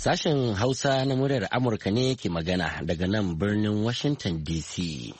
Sashen Hausa na muryar Amurka ne ke magana daga nan birnin Washington DC.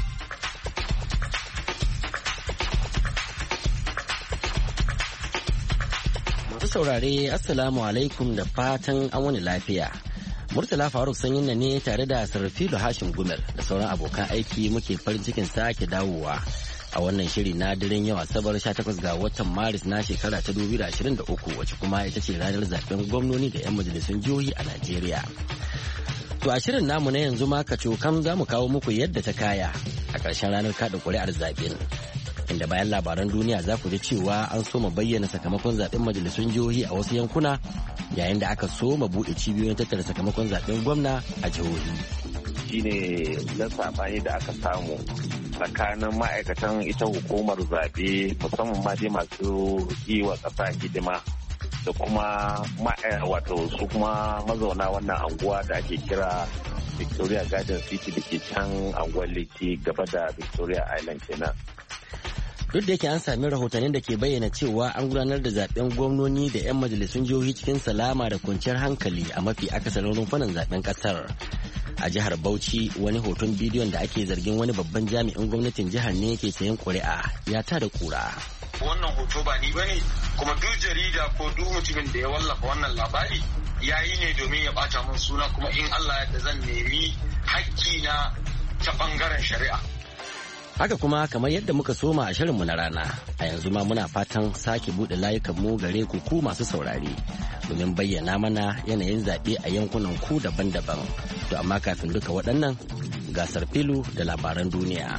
Masu saurare, Assalamu alaikum da fatan an wani lafiya. Murtala Faruk sanyin ne tare da Sarfilu Hashim Gumel da sauran abokan aiki muke farin cikin sake dawowa a wannan shiri na daren yau Asabar 18 ga watan Maris na shekara ta 2023 wacce kuma ita ce ranar zaben gwamnoni da 'yan majalisun jihohi a Najeriya. To a shirin namu na yanzu ma kam za mu kawo muku yadda ta kaya a ƙarshen ranar kaɗa ƙuri'ar zaben. Inda bayan labaran duniya za ku ji cewa an soma bayyana sakamakon zaben majalisun jihohi a wasu yankuna yayin da aka soma buɗe cibiyoyin tattara sakamakon zaben gwamna a jihohi. Shine na saɓani da aka samu tsakanin ma'aikatan ita hukumar zaɓe musamman ma dai masu yi wa ƙasa hidima da kuma wato su kuma mazauna wannan anguwa da ake kira Victoria Garden City da ke can anguwar Lekki gaba da Victoria Island kenan. Duk da yake an sami rahotannin da ke bayyana cewa an gudanar da zaben gwamnoni da 'yan majalisun jihohi cikin salama da kwanciyar hankali a mafi akasarin rumfunan zaben kasar. A jihar Bauchi wani hoton bidiyon da ake zargin wani babban jami'in gwamnatin jihar ne yake sayan ƙuri'a ya tada kura. Wannan hoto ba ni bane kuma duk jarida ko duk mutumin da ya wallafa wannan labari ya yi ne domin ya bata min suna kuma in Allah ya zan nemi hakkina ta bangaren shari'a. Haka kuma kamar yadda muka soma a shirinmu na rana a yanzu ma muna fatan sake buɗe layukanmu gare ku masu saurare domin bayyana mana yanayin zaɓe a yankunan ku daban-daban. To amma kafin duka waɗannan gasar filu da labaran duniya.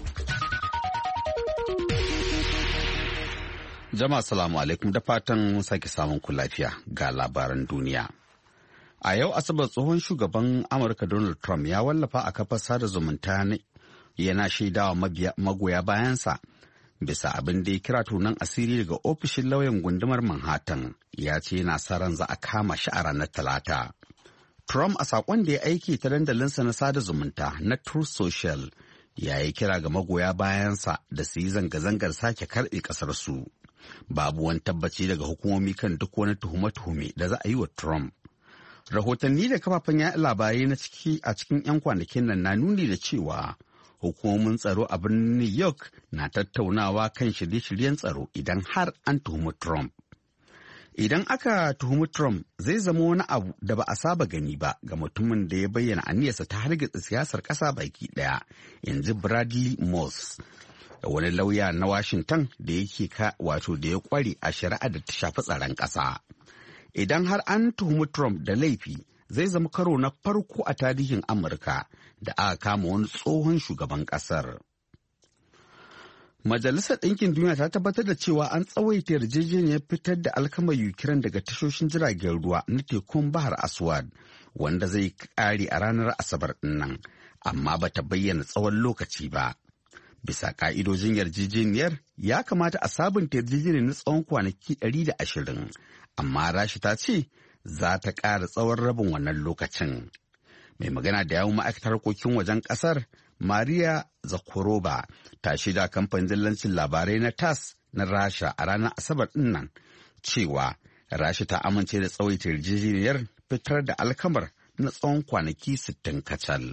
Jama'a salamu alaikum da fatan sake samun ku lafiya ga labaran duniya. A yau Asabar tsohon shugaban Amurka Donald Trump ya wallafa a kafar sada zumunta yana shaidawa magoya bayansa bisa abin da ya kira tunan asiri daga ofishin lauyan gundumar Manhattan ya ce yana sa ran za a kama shi a ranar Talata. Trump a saƙon da ya aiki ta dandalinsa na sada zumunta na Truth Social ya yi kira ga magoya bayansa da su yi zanga-zangar sake karɓe ƙasarsu. Babu wani tabbaci daga hukumomi kan duk wani tuhume-tuhume da za a yi wa Trump. Rahotanni da kafafen yaɗa labarai na ciki a cikin 'yan kwanakin nan na nuni da cewa hukumomin tsaro a birnin New York na tattaunawa kan shirye-shiryen tsaro idan har an tuhumi Trump. Idan aka tuhumi Trump zai zama wani abu da ba a saba gani ba ga mutumin da ya bayyana aniyarsa ta hargitsa siyasar ƙasa baki ɗaya, yanzu Bradley Moss, wani lauya na Washington da yake da ya kware a shari'a da ta shafi tsaron ƙasa. Idan har an tuhumi Trump da laifi, zai zama karo na farko a tarihin Amurka da aka kama wani tsohon shugaban ƙasar. Majalisar Ɗinkin Duniya ta tabbatar da cewa an tsawaita yarjejeniyar fitar da alkamar Ukraine daga tashoshin jiragen ruwa na tekun Bahar Aswad, wanda zai ƙare a ranar Asabar ɗinnan, amma ba ta bayyana tsawon lokaci ba. Bisa ƙa'idojin yarjejeniyar, ya kamata a sabunta yarjejeniyar na tsawon kwanaki 120, amma Rasha ta ce za ta ƙara tsawon rabin wannan lokacin. Mai magana da yawun ma'aikatar harkokin wajen ƙasar Maria Zakharova ta shaida kamfanin dillancin labarai na TASS na Rasha a ranar Asabar ɗinnan cewa Rasha ta amince da tsawaita yarjejeniyar fitar da alkamar na tsawon kwanaki 60 kacal.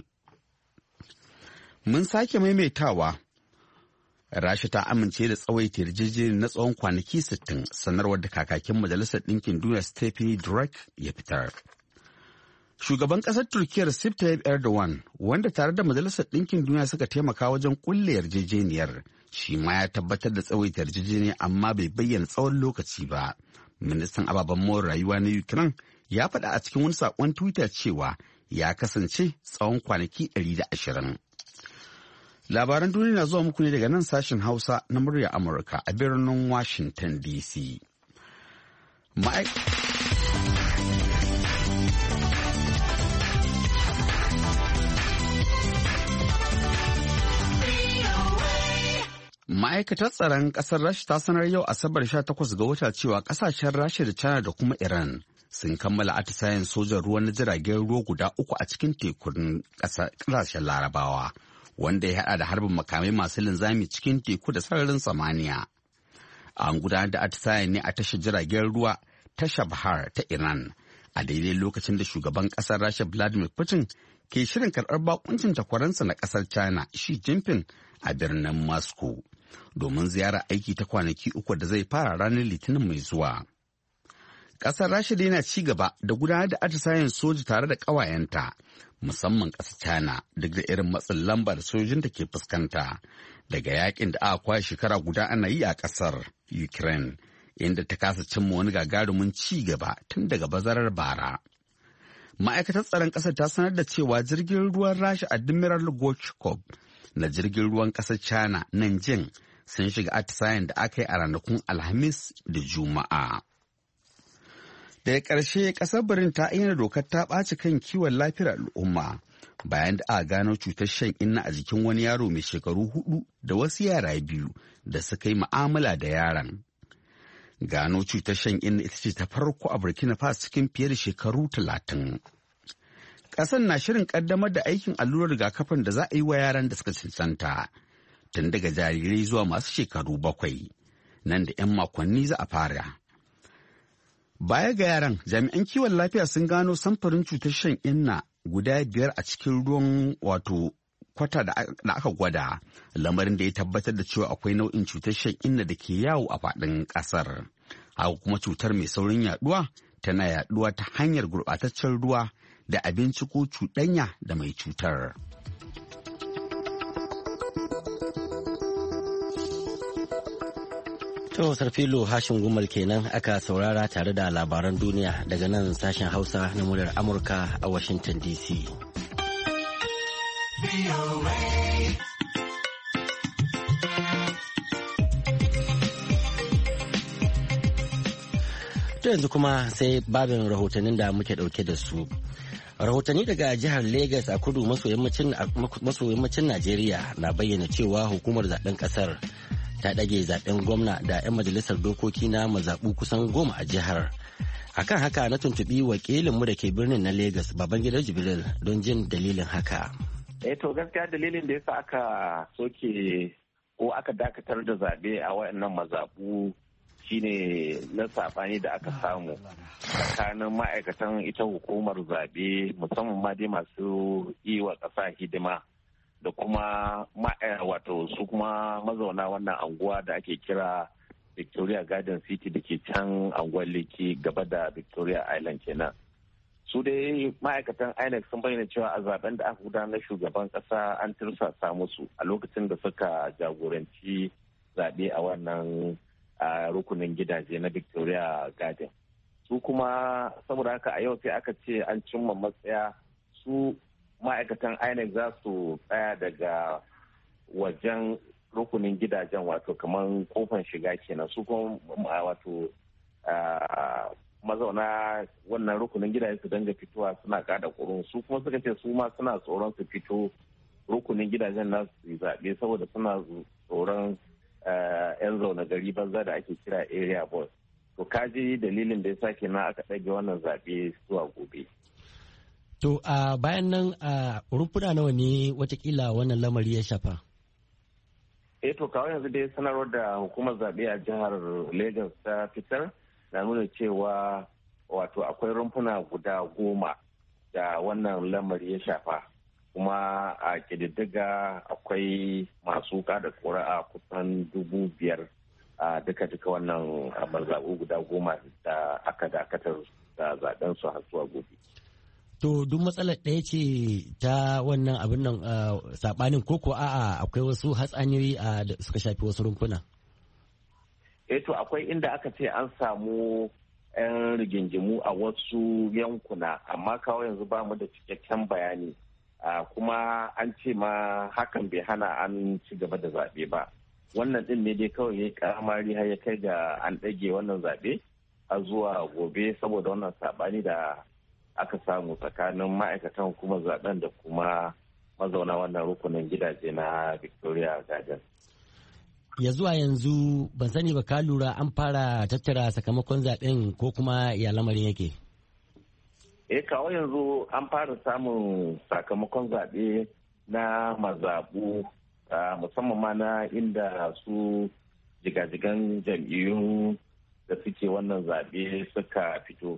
Mun sake maimaitawa, Rasha ta amince da tsawaita yarjejeniyar na tsawon kwanaki 60, sanarwar da kakakin Majalisar Ɗinkin Duniya Stephen Dujarric ya fitar. Shugaban ƙasar Turkiyyar Recep Tayyip Erdogan, wanda tare da Majalisar Ɗinkin Duniya suka taimaka wajen ƙulle yarjejeniyar, shi ma ya tabbatar da tsawaita yarjejeniyar amma bai bayyana tsawon lokaci ba. Ministan ababen more rayuwa na Ukraine ya faɗa a cikin wani saƙon Twitter cewa ya kasance tsawon kwanaki 120. Labaran duniya na zuwa muku ne daga nan sashen Hausa na murya Amurka a birnin Washington DC. Ma'aikatar tsaron ƙasar Rasha ta sanar yau Asabar 18 ga wata cewa ƙasashen Rasha da China da kuma Iran sun kammala atisayen sojan ruwa na jiragen ruwa guda 3 a cikin tekun ƙasashen Larabawa, wanda ya haɗa da harbin makamai masu linzami cikin teku da sararin samaniya. An gudanar da atisayen ne a tashar jiragen ruwa ta Shabhar ta Iran a daidai lokacin da shugaban ƙasar Rasha Vladimir Putin ke shirin karɓar bakuncin takwaransa na ƙasar China Xi Jinping a birnin Moscow domin ziyarar aiki ta kwanaki 3 da zai fara ranar Litinin mai zuwa. Ƙasar Rasha dai na ci gaba da gudanar da atisayen soji tare da ƙawayenta, musamman ƙasar China, duk da irin matsin lamba da sojojinta ke fuskanta daga yakin da aka kwashe shekara guda ana yi a ƙasar Ukraine, inda ta kasa cimma wani gagarumin ci gaba tun daga bazarar bara. Ma'aikatar tsaron ƙasar ta sanar da cewa jirgin ruwan Rasha Admiral Gorchakov na jirgin ruwan ƙasar China Nanjing sun shiga atisayen da aka yi a ranakun Alhamis da Juma'a. Daga ƙarshe ƙasar Birin ta ayyana dokar ta ɓaci kan kiwon lafiyar al'umma bayan da aka gano cutar shan inna a jikin wani yaro mai shekaru 4 da wasu yara 2 da suka yi mu'amala da yaron. Gano cutar shan inna ita ce ta farko a Burkina Faso cikin fiye da shekaru 30. Ƙasar na shirin ƙaddamar da aikin allurar rigakafin da za a yi wa yaran da suka cancanta tun daga jarirai zuwa masu shekaru 7. Nan da 'yan makonni za a fara. Baya ga yaran, jami'an kiwon lafiya sun gano samfurin cutar shan inna guda 5 a cikin ruwan kwata da aka gwada, lamarin da ya tabbatar da cewa akwai nau'in cutar shan inna da ke yawo a faɗin ƙasar. Haka kuma cutar mai saurin yaduwa tana yaduwa ta hanyar gurɓataccen ruwa da abinci ko cuɗanya da mai cutar. To Sarfilo Hashin Gumal kenan aka saurara tare da labaran duniya daga nan sashen Hausa na muryar Amurka a Washington DC. To yanzu kuma sai babin rahotannin da muke dauke da su. Rahotanni daga jihar Legas a kudu maso yammacin Najeriya na bayyana cewa hukumar zaben kasar ta ɗage zaben gwamna da 'yan majalisar dokoki na mazaɓu kusan 10 a jihar. Akan haka na tuntuɓi wakilinmu da ke birnin na Legas Babangida Jibril don jin dalilin haka. To gaskiya dalilin da yasa aka soke ko aka dakatar da zaɓe a wayannan mazaɓu shine na saɓani da aka samu tsakanin ma'aikatan ita hukumar zaɓe musamman ma dai masu yi wa ƙasa hidima da kuma wato su kuma mazauna wannan anguwa da ake kira Victoria Garden City da ke can anguwar Lekki gaba da Victoria Island kenan. Su dai ma'aikatan INEC sun bayyana cewa a zaben da aka gudanar shugaban kasa an tirsasa musu a lokacin da suka jagoranci zaɓe a wannan rukunin gidaje na Victoria Garden. Su kuma saboda haka a yau sai aka ce an cimma matsaya su ma'aikatan INEC za su tsaya daga wajen rukunin gidajen wato kamar kofan shiga kenan su kuma wato mazauna wannan rukunin gidajen su danga fitowa suna kada kurun su kuma suka ce su ma suna tsoron su fito rukunin gidajen na su zaɓe saboda suna tsoron 'yan zaune gari banza da ake kira area boys. To kaji dalilin da ya sake na aka ɗage wannan zaɓe zuwa gobe. To bayan nan rumfuna nawa ne watakila wannan lamari ya shafa? To kawai yanzu dai sanarwar da hukumar zaɓe a jihar Lagos ta fitar na nuna cewa wato akwai rumfuna guda 10 da wannan lamari ya shafa. Kuma a ƙididdiga akwai masu kada ƙuri'a kusan 5,000 a duka wannan mazaɓu guda 10 da aka dakatar da zaɓen su har zuwa gobe. To duk matsalar ɗaya ce ta wannan abin nan saɓanin koko a'a akwai wasu hatsaniyoyi da suka shafi wasu rumfuna? To akwai inda aka ce an samu 'yan rigingimu a wasu yankuna amma kawo yanzu ba mu da cikakken bayani kuma an ce ma hakan bai hana an ci gaba da zaɓe ba. Wannan ɗin ne dai kawai ya yi karamari har ya kai ga an ɗage wannan zaɓe a zuwa gobe saboda wannan saɓani da aka samu tsakanin ma'aikatan hukumar zaben da kuma mazauna wannan rukunin gidaje na Victoria Garden. Ya zuwa yanzu ban sani ba ka lura an fara tattara sakamakon zaben ko kuma ya lamarin yake? Kawo yanzu an fara samun sakamakon zaɓe na mazaɓu musamman ma na inda su jigajigan jam'iyyun da suke wannan zaɓe suka fito.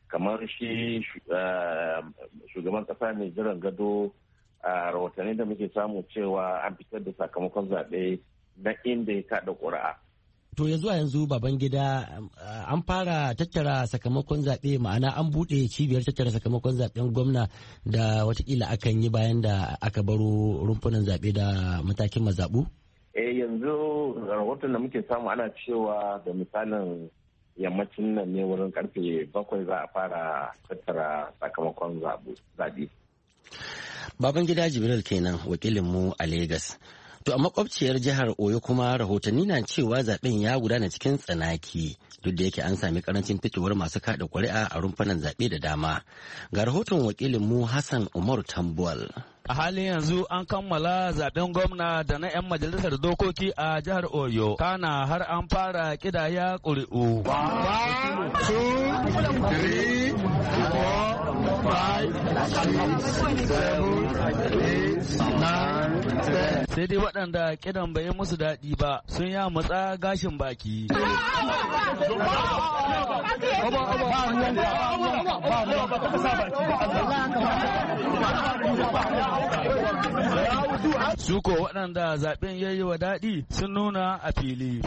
kamar shi shugaban kasa mai jiran gado a rahotanni da muke samu cewa an fitar da sakamakon zaɓe na inda ya kaɗa ƙuri'a. To ya zuwa yanzu Babangida an fara tattara sakamakon zaɓe, ma'ana an buɗe cibiyar tattara sakamakon zaɓen gwamna da watakila akan yi bayan da aka baro rumfunan zaɓe da matakin mazaɓu? Yanzu rahoton da muke samu ana cewa da misalin yammacin nan ne wurin karfe 7 za a fara tattara sakamakon zaɓe. Babangida Jibril kenan wakilinmu a Legas. To a makwabciyar jihar Oyo kuma rahotanni na cewa zaben ya gudana cikin tsanaki duk da yake an sami karancin fitowar masu kada ƙuri'a a rumfunan zaɓe da dama. Ga rahoton wakilinmu Hassan Umar Tambuwal. A halin yanzu an kammala zaben gwamna da na 'yan majalisar dokoki a jihar Oyo. Kana har an fara kidaya ƙuri'u. Sai dai waɗanda kidan bai yi musu daɗi ba sun ya matsa gashin baki. Suko waɗanda zaɓen ya yi wa daɗi sun nuna a fili.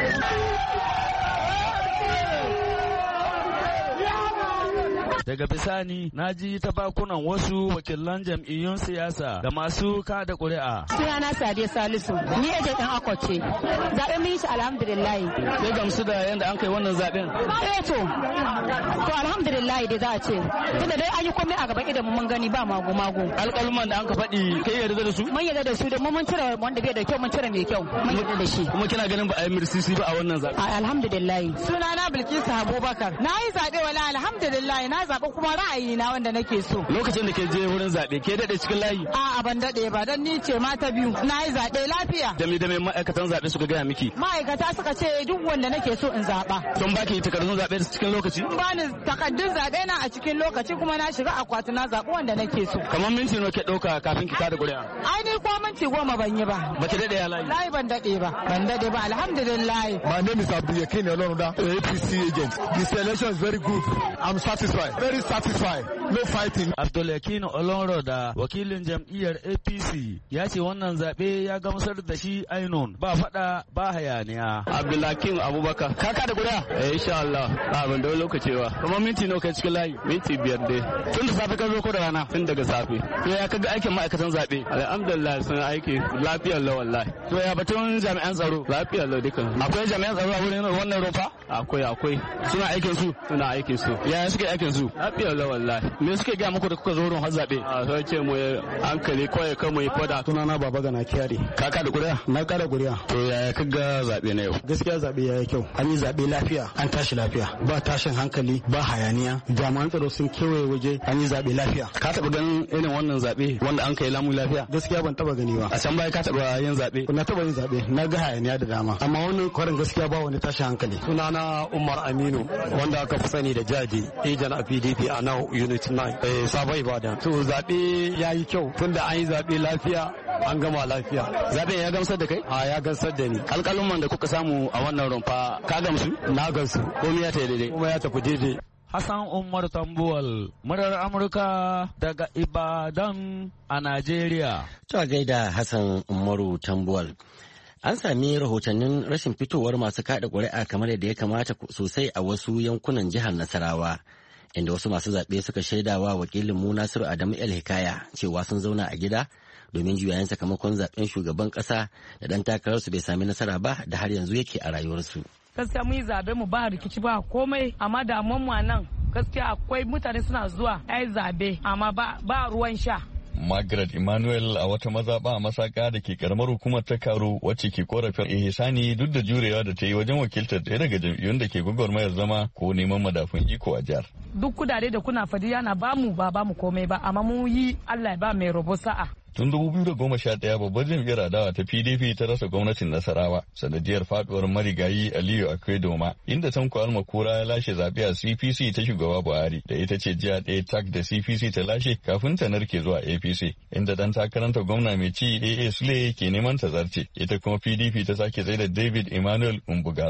Daga bisani na ji ta bakunan wasu wakilan jam'iyyun siyasa da masu kada ƙuri'a. Sunana Sadiya Salisu, ni eje ɗan akwace. Zaɓen mun yi shi alhamdulillah. Sai gamsu da yadda an kai wannan zaɓen? To alhamdulillah dai za a ce. Tunda dai an yi komai a gaban idan mun gani ba mago-mago. Alƙaluman da an ka faɗi kai yarda da su? Mun yarda da su da mun cire wanda bai da kyau mun cire mai kyau. Mun yarda da shi. Kuma kina ganin ba a yi mirsisi ba a wannan zaɓe? Alhamdulillah. Sunana Bilkisu Abubakar. Na yi zaɓe wala alhamdulillah na zaɓe kuma ra'ayi na wanda nake so. Lokacin da ke je wurin zaɓe ke daɗe cikin layi? A'a ban daɗe ba don ni ce mata biyu. Na yi zaɓe lafiya. Da me ma'aikatan zaɓe suka gaya miki? Ma'aikata suka ce duk wanda nake so in zaɓa. Sun baki takardun zaɓe cikin lokaci? Bani takardun zaɓe na a cikin lokaci kuma na shiga akwati na zaɓi wanda nake so. Kamar minti nawa ke ɗauka kafin ki kada ƙuri'a? Ai ni ko minti 10 ban yi ba. Ba ki daɗe ya layi? Layi ban daɗe ba. Ban daɗe ba alhamdulillah. My name is Abdulyakin Oloruda, APC agent. The selection is very good. I'm satisfied. Very satisfied. No fighting. Abdulyakin Oloruda, wakilin jam'iyyar APC, ya ce wannan zaɓe ya gamsar da shi ainun ba faɗa ba hayaniya. Abdulyakin Abubakar, ka kada ƙuri'a? Insha Allah. Ba ban da lokaci ba. Kamar minti nawa kai cikin layi? Minti 5 dai. Tun da safe ka zo ko da rana? Tun daga safe. To ya kaga aikin ma'aikatan zaɓe? Alhamdulillah sun aiki lafiyar lau wallahi. To ya batun jami'an tsaro? Lafiyar lau dukan. Akwai jami'an tsaro a wurin wannan rumfa? Akwai. Suna aikin su? Suna aikin su. Yaya suke aikin su? Lafiyar lau wallahi. Me suke gaya muku da kuka zo wurin har zaɓe? A sai ce mu hankali kawai kan mu yi fada. Sunana Baba Gana Kiyari. Ka kada ƙuri'a? Na kada ƙuri'a. To yaya kaga zaɓe na yau? Gaskiya zaɓe ya yi kyau. An yi zaɓe lafiya, an tashi lafiya. Ba tashin hankali, ba hayaniya. Jami'an tsaro sun kewaye waje, an yi zaɓe lafiya. Ka taɓa ganin irin wannan zaɓe wanda an kai lamu lafiya? Gaskiya ban taɓa gani ba. A can baya ka taɓa yin zaɓe? Na taɓa yin zaɓe, na ga hayaniya da dama. Amma wannan kwarin gaskiya ba wani tashin hankali. Sunana Umar Aminu, wanda aka fi sani da Jadi, ejan a PDP a now Unit 9, Sabon Ibadan. To zaɓe ya yi kyau, tunda an yi zaɓe lafiya, an gama lafiya. Zaɓen ya gamsar da kai? A ya gamsar da ni. Alƙalumman da kuka samu a wannan rumfa, ka gamsu? Na gamsu. Komai ya tafi daidai? Komai ya tafi daidai. Hassan Umar Tambuwal, murar Amurka daga Ibadan a Najeriya. To a gaida Hassan Umaru Tambuwal. An sami rahotannin rashin fitowar masu kada ƙuri'a kamar yadda ya kamata sosai a wasu yankunan jihar Nasarawa, inda wasu masu zaɓe suka shaidawa wakilin mu Nasiru Adamu El Hikaya cewa sun zauna a gida domin juyayen sakamakon zaɓen shugaban ƙasa da ɗan takararsu bai sami nasara ba da har yanzu yake a rayuwarsu. Gaskiya mun yi zaɓe mu ba rikici ba komai, amma damuwan mu nan gaskiya akwai mutane suna zuwa ai zaɓe amma ba ruwan sha. Margaret Emmanuel a wata mazaɓa a Masaka da ke karamar hukumar ta Karo wacce ke korafin ihsani duk da jurewa da ta yi wajen wakiltar ɗaya daga jam'iyyun da ke gwagwarmayar zama ko neman madafun iko a jihar. Duk kudade da kuna fadi yana bamu komai ba, amma mu yi Allah ya ba mai rabo sa'a. Tun 2011 babbar jam'iyyar adawa ta PDP ta rasa gwamnatin Nasarawa sanadiyar faduwar marigayi Aliyu Akwedoma inda Tanko Almakura ya lashe zaɓe a CPC ta shugaba Buhari da ita ce jiya ɗaya tak da CPC ta lashe kafin ta narke zuwa APC inda dan takaranta gwamna mai ci AA Sule ke neman ta zarce ita kuma PDP ta sake tsaye da David Emmanuel Umbugadu.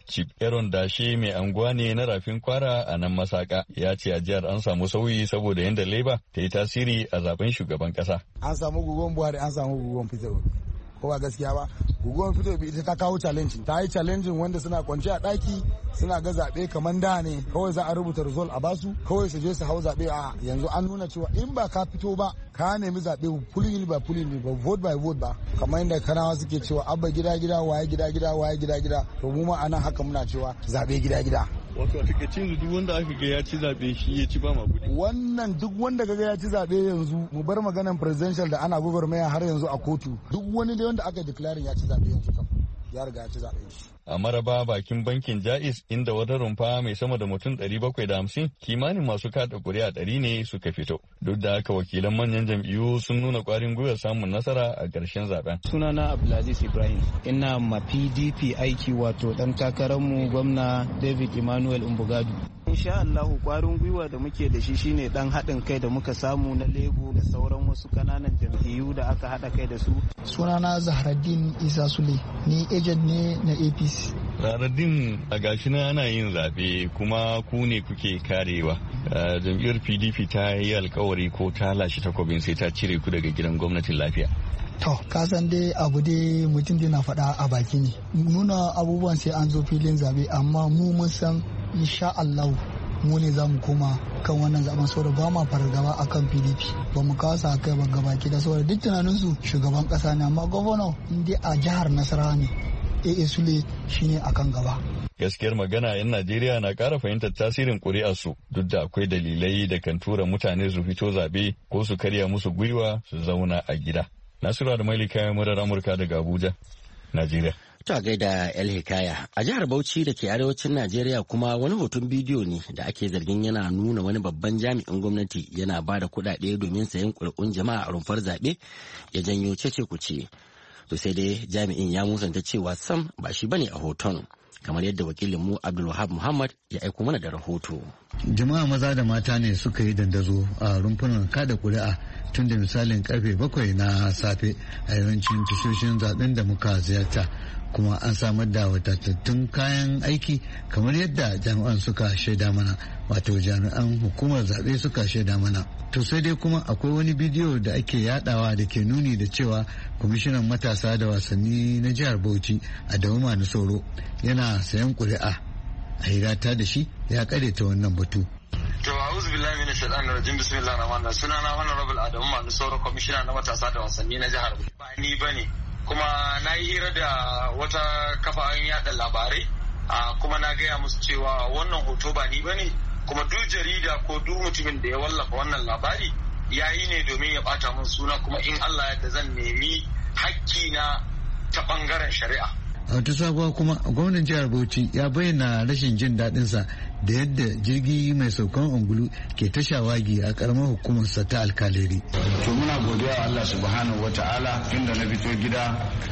Chief Aaron Dashe mai anguwa ne na Rafin Kwara a nan Masaka ya ce a jihar an samu sauyi saboda yadda Labour ta yi tasiri a zaben shugaban kasa. An samu guguwar Buhari, an samu guguwar Peter Obi. Ko ba gaskiya ba, guguwar Peter Obi ita ta kawo challenge. Ta yi challenge wanda suna kwance a daki suna ga zaɓe kamar da ne kawai za a rubuta result a basu kawai su je su hau zaɓe. A yanzu an nuna cewa in ba ka fito ba ka nemi zaɓe pulling ba vote by vote ba kamar yadda kanawa suke cewa abba gida gida waye gida gida waye gida gida to mu ma anan haka muna cewa zaɓe gida gida. Wato a takaice duk wanda aka ga ya ci zaɓe shi ya ci ba magudi. Wannan duk wanda ga ya ci zaɓe yanzu mu bar maganan presidential da ana gwagwarmaya har yanzu a kotu duk wani da wanda aka declare ya ci zaɓe yanzu kam ya riga ya ci zaɓe shi. A Maraba bakin bankin Jais inda wata rumfa mai sama da mutum 750 kimanin masu kada kuri'a 100 ne suka fito. Duk da haka wakilan manyan jam'iyyu sun nuna kwarin gwiwar samun nasara a ƙarshen zaben. Sunana Abdulaziz Ibrahim, ina ma PDP aiki wato dan takararmu gwamna David Emmanuel Umbugadu. Insha Allahu kwarin gwiwa da muke da shi shine dan haɗin kai da muka samu na Lebo da sauran wasu kananan jam'iyyu da aka haɗa kai da su. Sunana Zahraddin Isa Sule, ni agent ne na APC. Zahraddin a gashi na ana yin zaɓe kuma ku ne kuke karewa. Jam'iyyar PDP ta yi alkawari ko ta lashe takobin sai ta cire ku daga gidan gwamnatin lafiya. To, kasan dai abu dai mutum na faɗa a baki ne. Nuna abubuwan sai an zo filin zabe amma mu mun san insha Allah mu ne za mu koma kan wannan zaben saboda ba ma fargaba akan PDP. Ba mu kawo sa kai ba gabaki da saboda duk tunaninsu shugaban kasa ne amma gwamna in dai a jihar Nasarawa ne. AA Sule shine akan gaba. Gaskiyar magana 'yan Najeriya na ƙara fahimtar tasirin ƙuri'arsu duk da akwai dalilai da kan tura mutane su fito zaɓe ko su karya musu gwiwa su zauna a gida. Nasiru da Malika murar Amurka daga Abuja, Najeriya. Ta gaida El Hikaya. A jihar Bauchi da ke arewacin Najeriya kuma wani hoton bidiyo ne da ake zargin yana nuna wani babban jami'in gwamnati yana ba da kuɗaɗe domin sayan ƙuri'un jama'a a rumfar zaɓe ya janyo cece kuce. To sai dai jami'in ya musanta cewa sam ba shi bane a hoton. Kamar yadda wakilinmu Abdulwahab Muhammad ya aiko mana da rahoto. Jama'a maza da mata ne suka yi dandazo a rumfunan kada kuri'a tun da misalin karfe 7 na safe a yawancin tashoshin zaben da muka ziyarta. Kuma an samar da wadatattun kayan aiki kamar yadda jami'an suka shaida mana, wato jami'an hukumar zaɓe suka shaida mana. To sai dai kuma akwai wani bidiyo da ake yadawa da ke nuni da cewa kwamishinan matasa da wasanni na jihar Bauchi Adamu Manusoro yana sayan ƙuri'a. A hirata da shi ya ta wannan batu. To a'udhu billahi minash shaitanir rajim, bismillahir rahmanir rahim. Sunana Honorable Adamu Manusoro, kwamishina na matasa da wasanni na jihar Bauchi. Ba ni bane. Kuma na yi hira da wata kafar yada labarai kuma na gaya musu cewa wannan hoto ba ni bane, kuma duk jarida ko duk mutumin da ya wallafa wannan labari ya yi ne domin ya bata min suna, kuma in Allah yadda zan nemi hakki na ta bangaren shari'a. A wata sabuwa kuma gwamnan jihar Bauchi ya bayyana rashin jin daɗinsa da yadda jirgi mai saukan ungulu ke ta shawagi a karamar hukumarsa ta alkaleri. To muna godiya wa Allah subhanahu wa ta'ala, inda na fito gida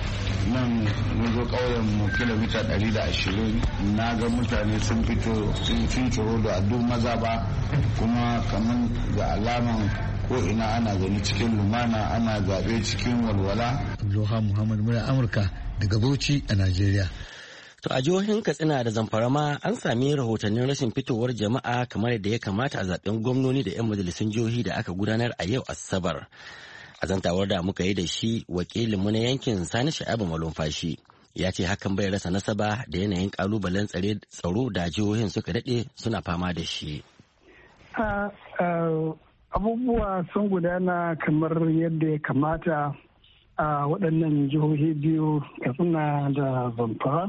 nan mun zo ƙauyen mu kilomita 120 na ga mutane sun fito sun tsoro da addu maza ba, kuma kamar ga alaman ko ina ana gani cikin lumana, ana zaɓe cikin walwala. Abdulwahab Muhammad mura Amurka daga Bauchi a Najeriya. To a jihohin Katsina da Zamfara ma an sami rahotannin rashin fitowar jama'a kamar yadda ya kamata a zaben gwamnoni da 'yan majalisun jihohi da aka gudanar a yau Asabar. A zantawar da muka yi da shi, wakilinmu na yankin Sani Sha'abu Malumfashi ya ce hakan bai rasa nasaba da yanayin kalubalen tsaro da jihohin suka daɗe suna fama da shi. Abubuwa sun gudana kamar yadda ya kamata a waɗannan jihohi biyu, Katsina da Zamfara.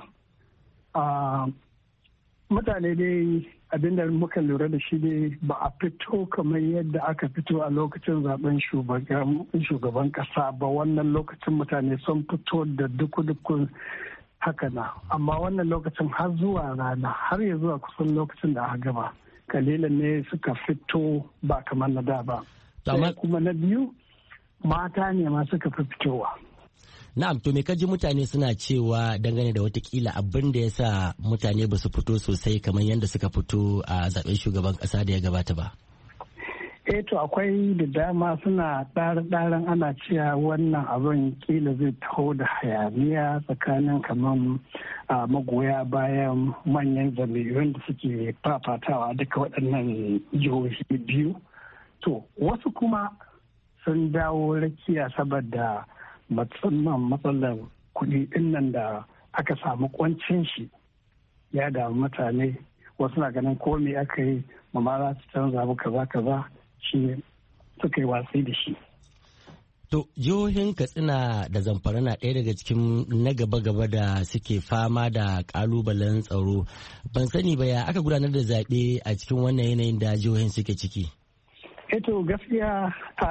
Mutane dai abinda muka lura da shi dai ba a fito kamar yadda aka fito a lokacin zaben shugaban kasa ba. Wannan lokacin mutane sun fito da dukkan haka na, amma wannan lokacin har zuwa rana, har ya zuwa kusan lokacin da aka gaba, kalilan ne suka fito ba kamar na da ba. Sai kuma na biyu, mata ne ma suka fi fitowa. Na'am, to me kaji mutane suna cewa dangane da watakila abin da ya sa mutane ba su fito sosai kamar yadda suka fito a zaben shugaban kasa da ya gabata ba? to akwai da dama suna ɗaren ana cewa wannan abin kila zai taho da hayaniya tsakanin kamar magoya bayan manyan jami'un da suke fafatawa duka waɗannan jihohi biyu. To wasu kuma sun dawo rakiya saboda matsalar kuɗi ɗin nan da aka samu kwancin shi ya damu mutane. Wasu na ganin ko me aka yi ma za su canza kaza shi suka yi watsi da shi. To jihohin Katsina da Zamfara na ɗaya daga cikin na gaba-gaba da suke fama da ƙalubalen tsaro. Ban sani ba ya aka gudanar da zaɓe a cikin wannan yanayin da jihohin suke ciki. To gaskiya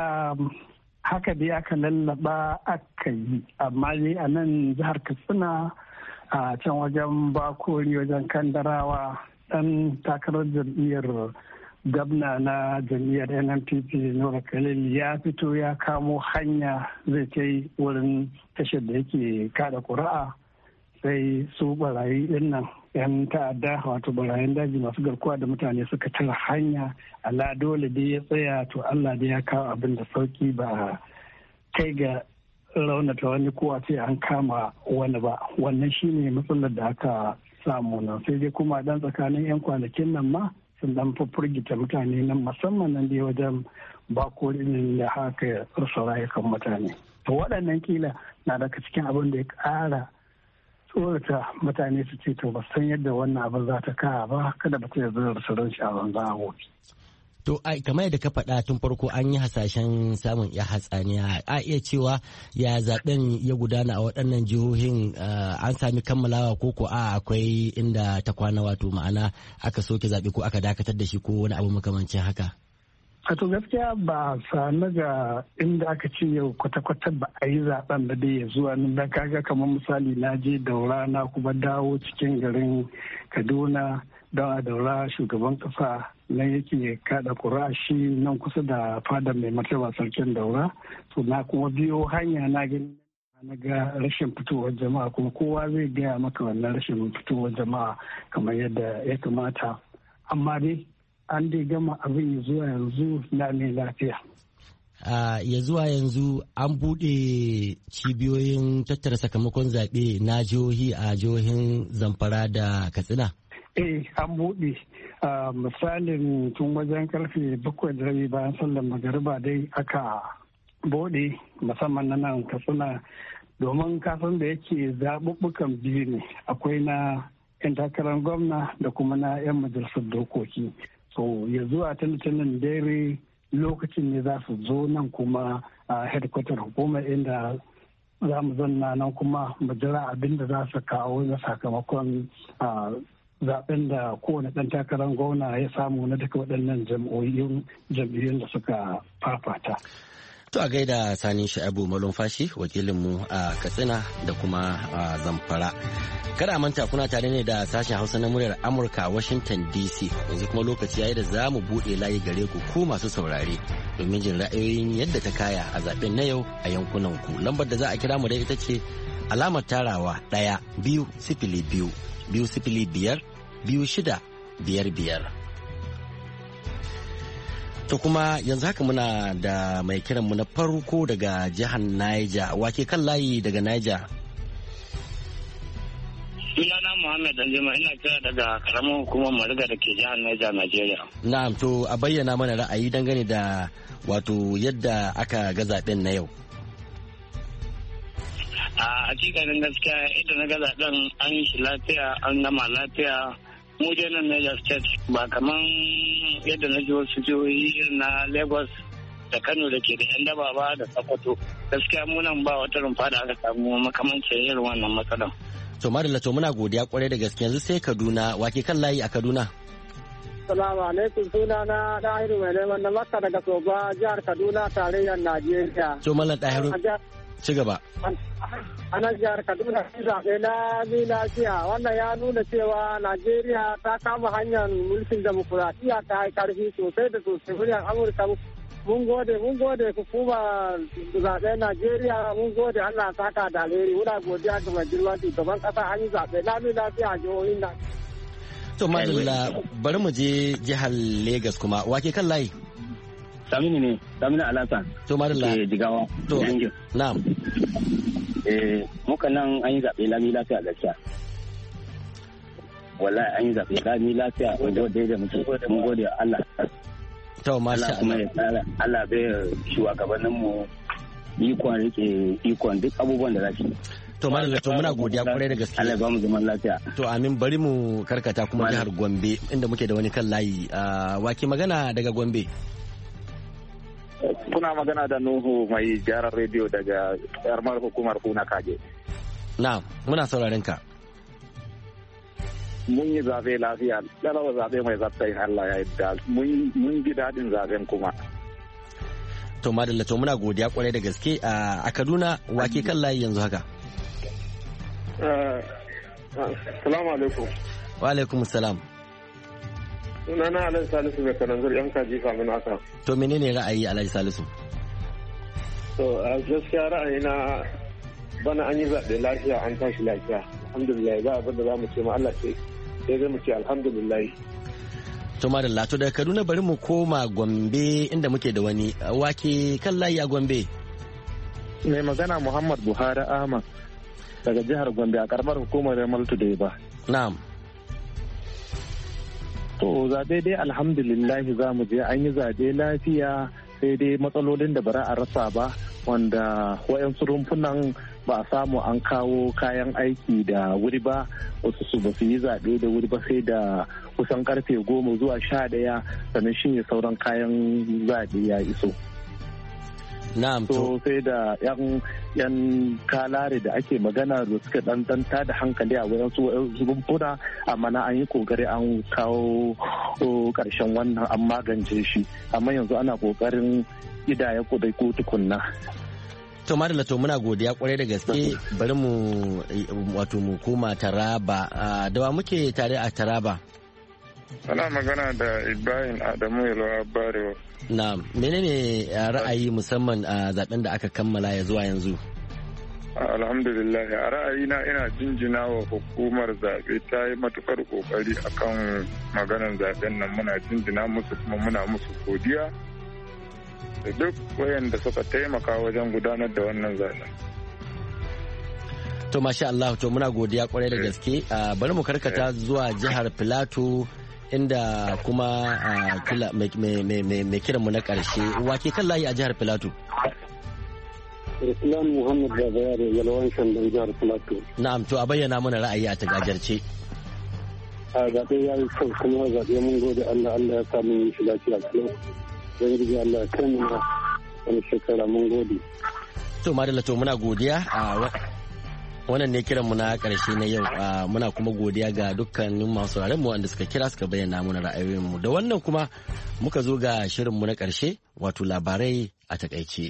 haka dai aka lallaba aka yi, amma dai a nan jihar Katsina a can wajen Bakori wajen Kandarawa ɗan takarar jam'iyyar gwamna na jam'iyyar NNPP Nura Khalil ya fito ya kamo hanya zai kai wurin tashar da yake kada ƙuri'a, sai su barayi din nan yan ta'adda wato barayin daji masu garkuwa da mutane suka tara hanya. Allah dole dai ya tsaya, to Allah dai ya kawo abin da sauki, ba kai ga raunata wani ko a ce an kama wani ba. Wannan shine matsalar da aka samu nan, sai dai kuma dan tsakanin 'yan kwanakin nan ma sun dan furgita mutane nan, musamman nan dai wajen Bakori da haka rasa rayukan mutane. To waɗannan kila na daga cikin abin da ya ƙara tsorata mutane su ce to ba san yadda wannan abin za ta kaya ba, kada ba ta yanzu da rasa shi a banza a wofi. To kamar yadda ka faɗa tun farko an yi hasashen samun ya hatsaniya, a iya cewa ya zaben ya gudana a waɗannan jihohin an sami kammalawa ko akwai inda ta kwana, wato ma'ana aka soke zaɓe ko aka dakatar da shi ko wani abu makamancin haka. To gaskiya ba sami ga inda aka ce yau kwata-kwata ba a yi zaben da dai ya zuwa nan da kaga kamar misali na je Daura na kuma dawo cikin garin Kaduna don a Daura shugaban kasa nan yake kada ƙuri'a shi nan kusa da fadar mai martaba sarkin Daura. To na kuma biyo hanya na gani na ga rashin fitowar jama'a, kuma kowa zai gaya maka wannan rashin fitowar jama'a kamar yadda ya kamata, amma dai an dai gama abin ya zuwa yanzu na mai lafiya. Ya zuwa yanzu an buɗe cibiyoyin tattara sakamakon zaɓe na jihohi a jihohin Zamfara da Katsina? An buɗe misalin tun wajen karfe 7:30 bayan sallar magariba dai aka buɗe, musamman na nan Katsina, domin kasan da yake zaɓuɓɓukan biyu ne, akwai na 'yan takarar gwamna da kuma na 'yan majalisar dokoki. So ya zuwa talatanin dare lokacin ne za su zo nan kuma a headquarter hukumar inda za mu zanna nan kuma mu jira abin da za su kawo na sakamakon zaben da kowane ɗan takarar gwamna ya samu na duka waɗannan jam'iyyun da suka fafata. To a gaida Sani Sha'abu Malumfashi wakilinmu a Katsina da kuma a Zamfara. Kada manta kuna tare ne da sashen Hausa na muryar Amurka a Washington DC. Yanzu kuma lokaci yayi da za mu buɗe layi gare ku masu saurare domin jin ra'ayoyin yadda ta kaya a zaben na yau a yankunan ku. Lambar da za a kira mu da ita ce alamar tarawa 1-2-0-2-5-2-6-5-5. To kuma yanzu haka muna da mai kiranmu na farko daga jihar Niger. Wake kan layi daga Niger? Sunana Muhammad Danjuma, ina kira daga karamar hukumar Mariga da ke jihar Niger, Najeriya. Na'am, to a bayyana mana ra'ayi dangane da wato yadda aka ga zaben na yau. A hakikanin gaskiya yadda na ga zaben an yi shi lafiya, an gama lafiya. Mu dai nan Niger State ba kaman yadda na ji wasu jihohi irin na Lagos da Kano da ke da 'yan daba ba da Sokoto. Gaskiya mu nan ba wata rumfa da aka samu makamancin irin wannan matsalan. To Madalla, to muna godiya kwarai da gaske. Yanzu sai Kaduna, wake kan layi a Kaduna? Salamu alaikum, suna na Dahiru mai neman na Makka daga Soba, jihar Kaduna, tarayyar Najeriya. To Mallam Dahiru, ci gaba. A nan jihar Kaduna sun zaɓe na lafiya, wannan ya nuna cewa Najeriya ta kama hanyar mulkin demokuraɗiyya ta yi ƙarfi sosai da sosai. Muryar Amurka mun gode hukumar zaɓe Najeriya, mun gode Allah saka da alheri. Muna godiya ga mai girma shugaban ƙasa, an yi zaɓe na lafiya a jihohin nan. To Madalla, bari mu je jihar Legas kuma, wake kan layi? Saminu ne, Saminu Alasan. To madalla. Jigawa. To. Na'am. Muka nan an yi zaɓe lami lafiya gaskiya. Wallahi an yi zaɓe lami lafiya wanda da muke mun gode Allah. To masha Allah. Allah bai shugabannin mu ikon rike ikon duk abubuwan da za su. To madalla to muna godiya kwarai da gaske. Allah ba mu zaman lafiya. To amin bari mu karkata kuma jihar Gombe inda muke da wani kan layi. Wake magana daga Gombe. Kuna magana da Nuhu mai gyaran rediyo daga yarmar hukumar Kuna Kaje. Na, muna sauraren ka. Mun yi zabe lafiya, dalawa zabe mai zartai Allah ya yadda mun ji daɗin zaben kuma. To madalla to muna godiya kwarai da gaske a Kaduna wake kan layi yanzu haka. Salamu alaikum. Wa alaikum salam. Sunana Alhaji Salisu mai kananzir yan kaji famin haka. To menene ra'ayi Alhaji Salisu? To a gaskiya ra'ayina bana an yi zaɓe lafiya an tashi lafiya. Alhamdulillah ba abin da za mu ce ma Allah ce sai zai mu ce alhamdulillah. To madalla to daga Kaduna bari mu koma Gombe inda muke da wani wake kan layi a Gombe. Mai magana Muhammad Buhari Ahmad daga jihar Gombe a karamar hukumar Yamal Today ba. Na'am. To zaɓe dai alhamdulillahi za mu je an yi zaɓe lafiya sai dai matsalolin da bara a rasa ba wanda wayansu rumfunan ba a samu an kawo kayan aiki da wuri ba wasu su ba su yi zaɓe da wuri ba sai da kusan karfe 10 zuwa 11 sannan shi ne sauran kayan zaɓe ya iso. Na'am to sai da yan kalare da ake magana da suka ɗanɗanta da hankali a wurin su rumfuna amma na an yi kokari an kawo ƙarshen wannan an magance shi amma yanzu ana kokarin idaya kudai ko tukunna. To madalla to muna godiya kwarai da gaske bari mu wato mu koma Taraba da wa muke tare a Taraba. Ana magana da Ibrahim Adamu Yalwa Barewa. Na menene ra'ayi musamman a zaben da aka kammala ya zuwa yanzu? Alhamdulillah a ra'ayina ina jinjina wa hukumar zaɓe ta yi matukar kokari akan maganar zaben nan muna jinjina musu kuma muna musu godiya da duk wayanda suka taimaka wajen gudanar da wannan zaben. To masha Allah to muna godiya kwarai da gaske bari mu karkata zuwa jihar Filato inda kuma mai kiranmu na ƙarshe wake kan layi a jihar Filato. Ruslan Muhammad da bayar yalwan shandan jihar Filato. Na'am to a bayyana mana ra'ayi a tagajarce. A zaɓe ya yi kyau kuma zaɓe mun gode Allah ya samu yin shi lafiya kalau. Zan yi Allah ya kai mu wani shekara mun gode. To madalla to muna godiya wannan ne kiranmu na karshe na yau muna kuma godiya ga dukkanin masu mu wanda suka kira suka bayyana mana ra'ayoyinmu da wannan kuma muka zo ga shirinmu na karshe wato labarai a takaice.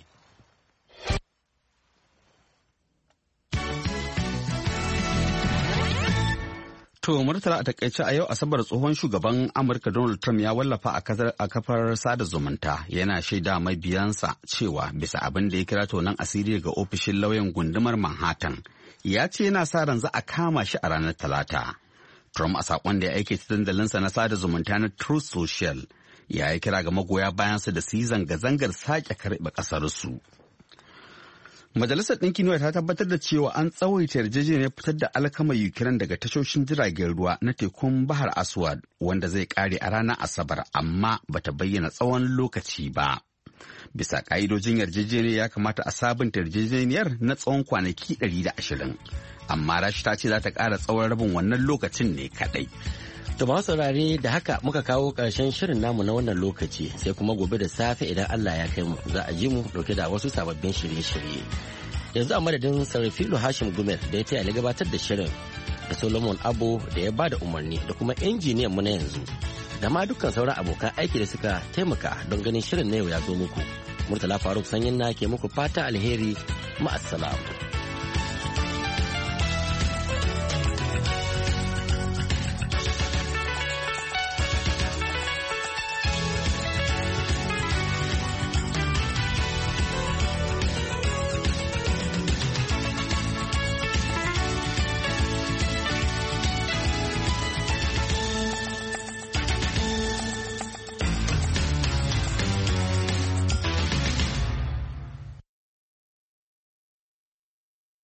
To Murtala a takaice a yau Asabar tsohon shugaban Amurka Donald Trump ya wallafa a kafar sada zumunta yana shaida mabiyansa cewa bisa abin da ya kira tonon asiri ga ofishin lauyan gundumar Manhattan ya ce yana sa ran za a kama shi a ranar Talata. Trump a saƙon da ya aike ta dandalinsa na sada zumunta na Truth Social ya yi kira ga magoya bayansa da su yi zanga-zangar sake karɓe ƙasarsu. Majalisar Ɗinkin Duniya ta tabbatar da cewa an tsawaita yarjejeniyar fitar da alkamar Ukraine daga tashoshin jiragen ruwa na tekun Bahar Aswad wanda zai ƙare a ranar Asabar amma bata bayyana tsawon lokaci ba. Bisa ƙa'idojin yarjejeniyar ya kamata a sabunta yarjejeniyar na tsawon kwanaki 120. Amma Rashi ta ce za ta ƙara tsawon rabin wannan lokacin ne kaɗai. To ba saurare da haka muka kawo ƙarshen shirin namu na wannan lokaci sai kuma gobe da safe idan Allah ya kai mu za a ji mu dauke da wasu sababbin shirye-shirye. Yanzu a madadin Sarfilu Hashim Gumel da ya taya ni gabatar da shirin da Solomon Abo da ya bada umarni da kuma injiniyan mu na yanzu da ma dukkan sauran abokan aiki da suka taimaka don ganin shirin na yau ya zo muku. Murtala Faruk Sanyin na ke muku fata alheri ma'assalamu.